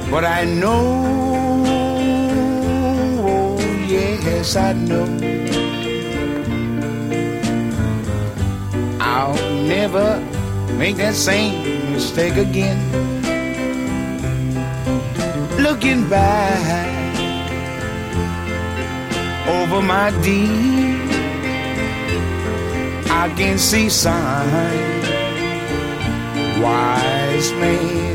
But I know, oh yes I know, I'll never make that same mistake again. Looking back over my deed, I can see signs. Wise man